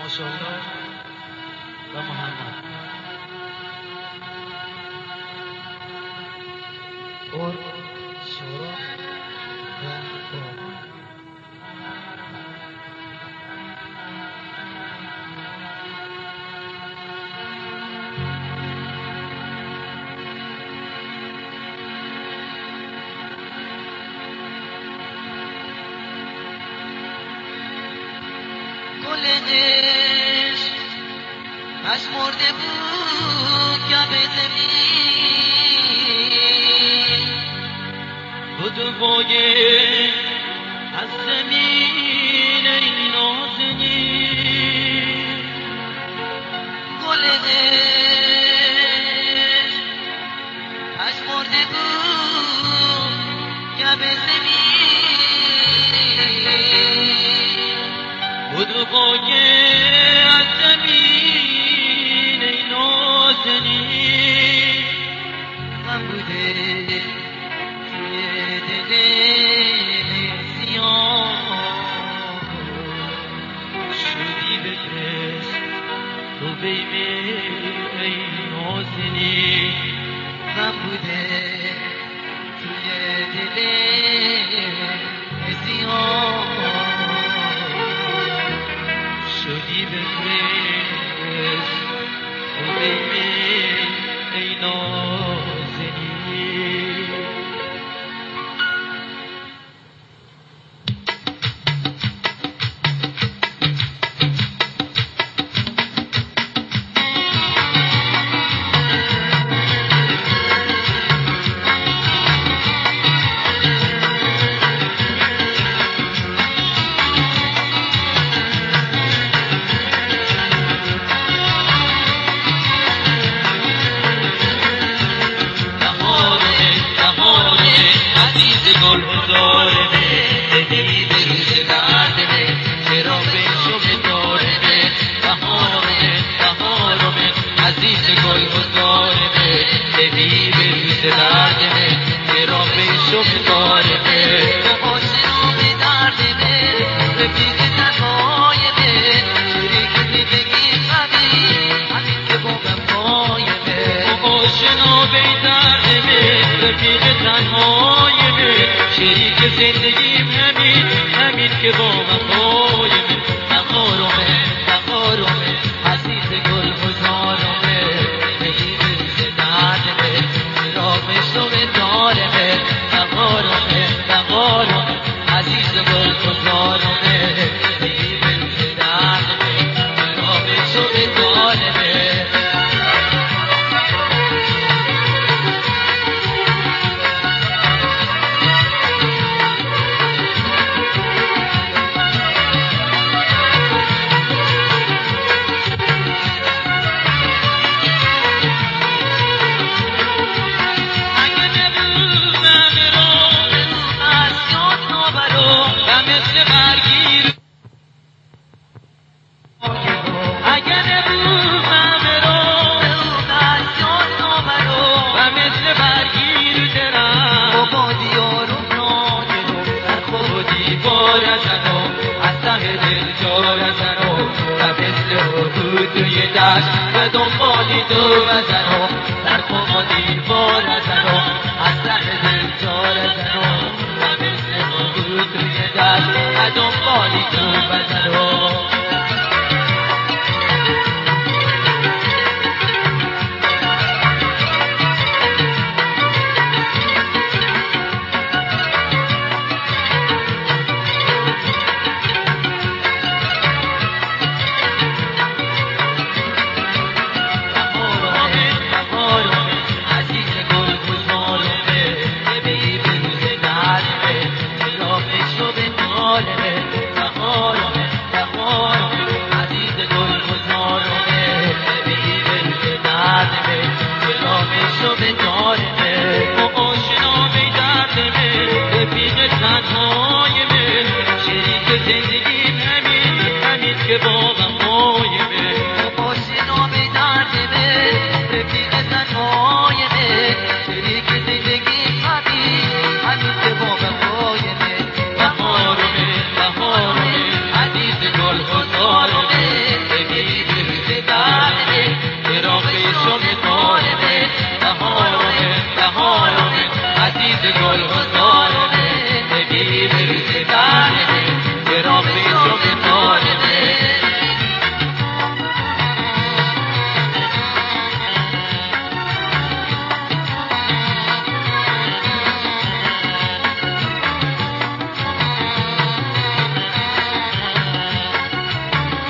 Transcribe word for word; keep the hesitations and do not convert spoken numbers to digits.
ماشاءالله و محمد اور شورا و بابا گل عشق پژمرده بود گب زمین بدوی از زمین ای نازنین گل عشق پژمرده بود گب زمین بدوی از زمین ای نازنین غم بوده توی دل سیاه شدی به دست تو بیمه ای نازنین غم بوده توی دل سیاه شدی به دست تو بیمه ای نازنین گل بزارمه دلی به روز دردمه چرا به شب دارمه بهارمه بهارمه عزیز گل بزارمه دلی به روز دردمه چرا به شب دارمه آشنا به دردمه رفیق تنهایمه شریک زندگی غمی همین که با وفایمه آشنا به دردمه رفیق تنهایمه شریک زندگیم همین همین که با وفایمه بهارمه بهارمه عزیز گل گذارمه دلی به روز دردمه چرا به شب دارمه بهارمه بهارمه عزیز گل گذارمه دلی به روز دردمه چرا به شب دارمه به دنبالی تو بزنو در کمادی بار بزنو از ته دل جار بزنو و مثل بود توی دست به دنبالی تو بزنو آشنا به دردمه رفیق تنهایمه شریک زندگی